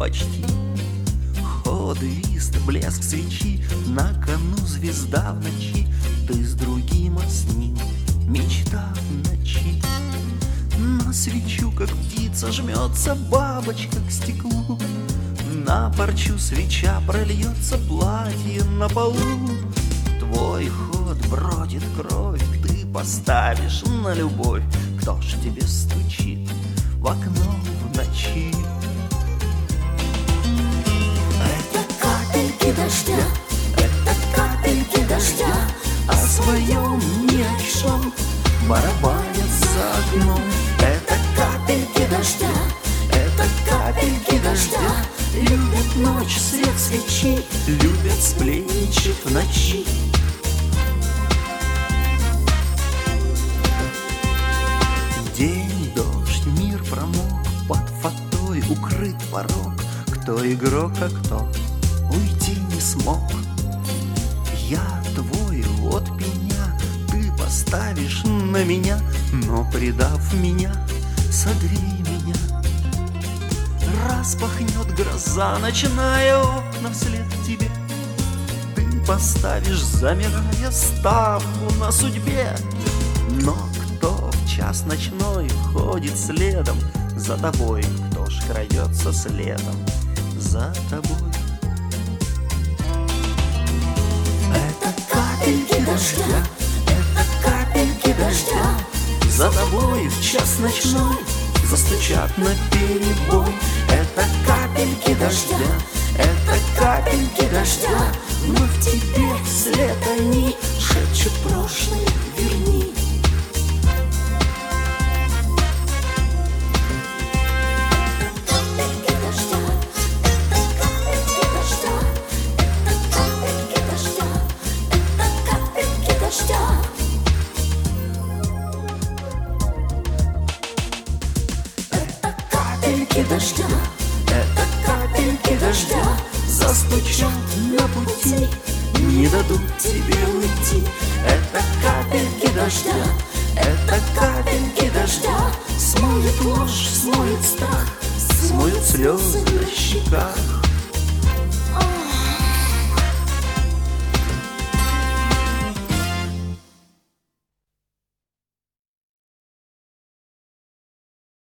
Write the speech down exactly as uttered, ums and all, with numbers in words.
почти. Ход, вист, блеск свечи, на кону звезда в ночи. Ты с другим, а с ним мечта в ночи. На свечу, как птица, жмется бабочка к стеклу. На парчу свеча прольется, платье на полу. Твой ход бродит кровь, ты поставишь на любовь. Кто ж тебе стучит в окно в ночи? Это капельки дождя, это капельки дождя, О своем ни о чем барабанят за окном. это капельки дождя, это капельки дождя. Любят ночь, свет свечи, любят сплетничать в ночи. День, дождь, мир промок, под фатой укрыт порог. Кто игрок, а кто уйти не смог. Я твой, вот пеня, ты поставишь на меня, но, предав меня, согрей меня. Распахнет гроза, ночная окна вслед тебе. Ты поставишь, замирая, ставку на судьбе. Но кто в час ночной ходит следом за тобой? Кто ж крадется следом за тобой? Это капельки дождя, это капельки дождя. За тобой в час ночной застучат на перебой. Это капельки дождя, это капельки дождя. Мы в тебе след они шепчут прошлое, верни. Капельки дождя, это капельки дождя, это капельки дождя, это капельки дождя. Это капельки дождя, Это капельки дождя застучат на пути, не дадут тебе уйти. Это капельки дождя, это капельки дождя. смоет ложь, смоет страх, Смоют слезы на щеках.